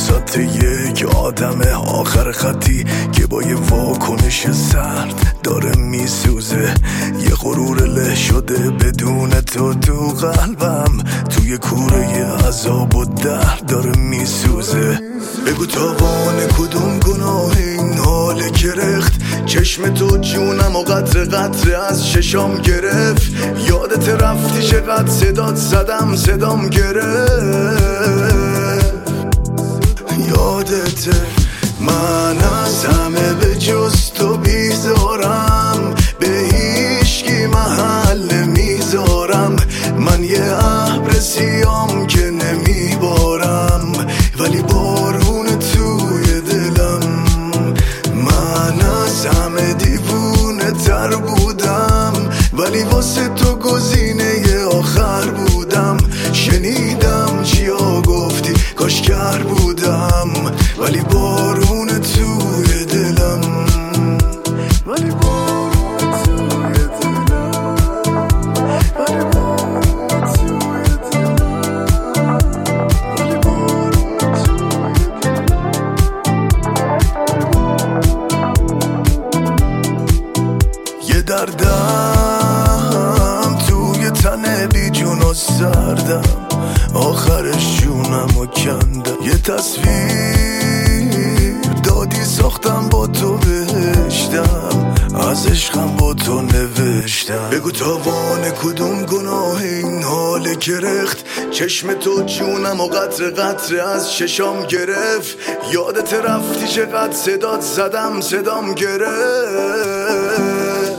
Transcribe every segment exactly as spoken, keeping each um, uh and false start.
ذات یک آدم آخر خطی که با یه واکنش سرد داره میسوزه، یه غرور له شده بدون تو تو قلبم، توی کوره عذاب و درد داره میسوزه. بگو تاوان کدوم گناه این حال گرخت، چشم تو جونم و قطر قطر از ششام گرفت، یادت رفتی چقدر صدات زدم صدام گرفت، یادت من از همه به جز تو بیزارم، به هیچکی محل نمیذارم، من یه ابر سیام که نمیبارم ولی بارون توی دلم، من از همه دیوونه تر بودم ولی واسه تو گزینه آخر بودم، شنیدم چیا گفتی کاش کر بودم ولی بارون توی دلم، ولی بارون توی دلم، ولی بارون توی دلم، ولی بارون توی دلم. یه دردم توی تن بی جون و سردم، آخرش جونم و کندم، یه تصویر دادی ساختم با تو بهشتم، از عشقم با تو نوشتم. بگو تاوان کدوم گناه این حال گرخت، چشم تو جونم و قطر قطر از ششام گرفت، یادت رفتی چقدر صدات زدم صدام گرفت،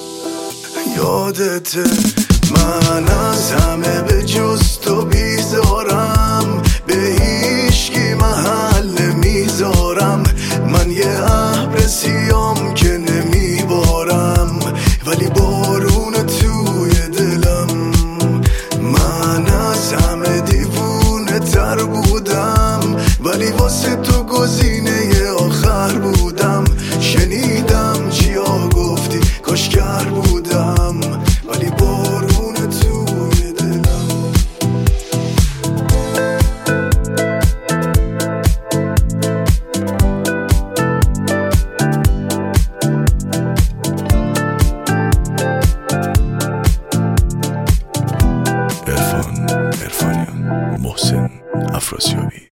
یادت من از همه به جز تو بیزارم، به هیچکی محل نمیذارم، من یه ابر سیام که نمیبارم ولی بارون توی دلم، من از همه دیوونه تر بودم ولی واسه تو گزینه آخر بودم، شنیدم چیا گفتی کاش کر بودم ولی بارون توی دلم. عرفان عرفانیان، محسن افراسیابی.